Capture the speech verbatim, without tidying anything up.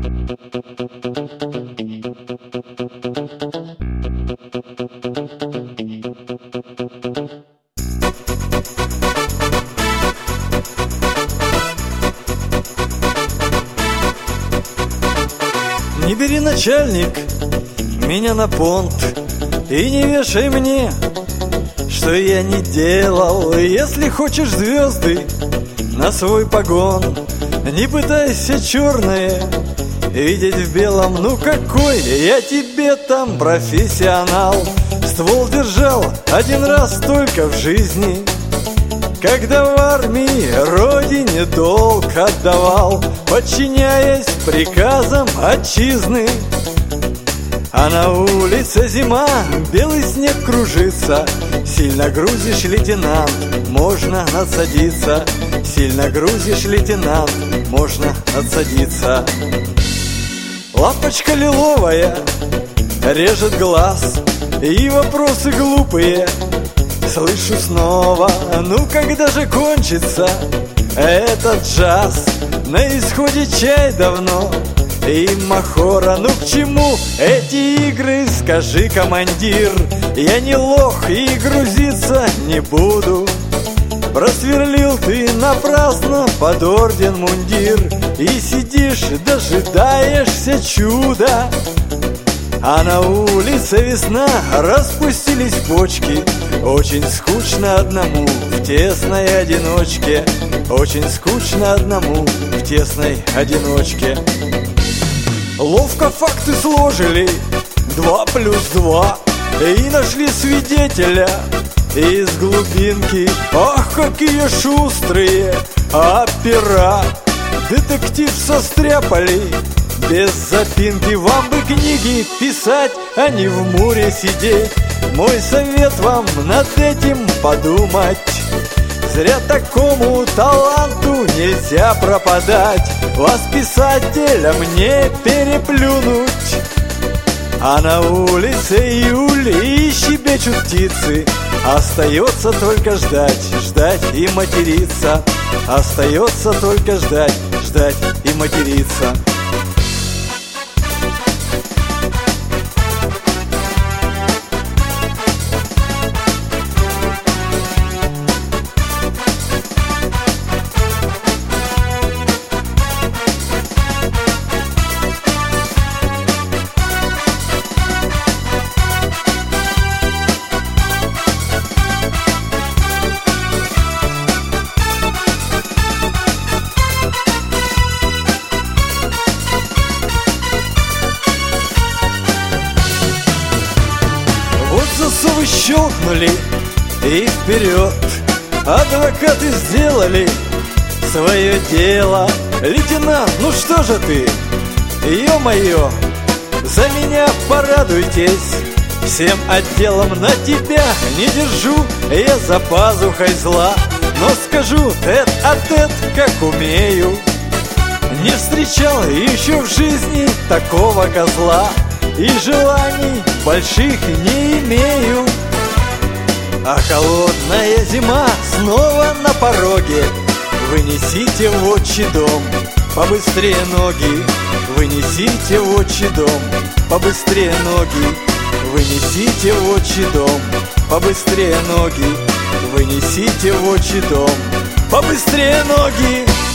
Не бери, начальник, меня на понт и не вешай мне, что я не делал. Если хочешь звезды на свой погон, не пытайся черное видеть в белом. Ну какой я тебе там профессионал? Ствол держал один раз только в жизни, когда в армии родине долг отдавал, подчиняясь приказам отчизны. А на улице зима, белый снег кружится. Сильно грузишь, лейтенант, можно надсадиться. Сильно грузишь, лейтенант, можно надсадиться. Лампочка лиловая режет глаз, и вопросы глупые слышу снова. Ну когда же кончится этот джаз? На исходе чай давно и махора. Ну к чему эти игры, скажи, командир? Я не лох и грузиться не буду. Просверлил ты напрасно под орден мундир и сидишь, дожидаешься чуда. А на улице весна, распустились почки. Очень скучно одному в тесной одиночке. Очень скучно одному в тесной одиночке. Ловко факты сложили, два плюс два, и нашли свидетеля из глубинки. Ах, какие шустрые опера! Детектив состряпали без запинки. Вам бы книги писать, а не в море сидеть. Мой совет вам над этим подумать. Зря такому таланту нельзя пропадать. Вас, писателя, мне переплюнуть. А на улице июль и щебечут птицы. Остается только ждать, ждать и материться. Остается только ждать, ждать и материться. Засовы щелкнули и вперед. Адвокаты сделали свое дело. Лейтенант, ну что же ты? Ё-моё, за меня порадуйтесь всем отделом. На тебя не держу я за пазухой зла, но скажу тет-а-тет, как умею. Не встречал еще в жизни такого козла, и желаний больших не имею. А холодная зима снова на пороге. Вынесите в отчий дом побыстрее ноги. Вынесите в отчий дом побыстрее ноги. Вынесите в отчий дом побыстрее ноги. Вынесите в отчий дом побыстрее ноги.